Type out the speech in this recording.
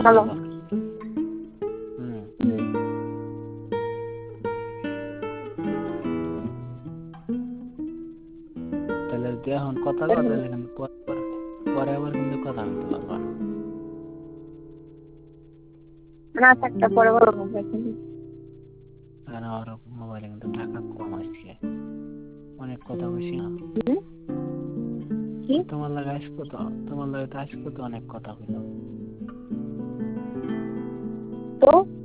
Hello. হুম। তাহলে যদি এখন কথা কও তাহলে কিন্তু পরে আবার কিন্তু কথা বলতে পারবা না। না থাকতে পরে বলবো। কারণ ওর মোবাইলে কিন্তু টাকা কম আছে, অনেক কথা বলছি না। কি তোমার লাগে আসবো তো, তোমার লাগে তো আসবো তো, অনেক কথা বললাম। তো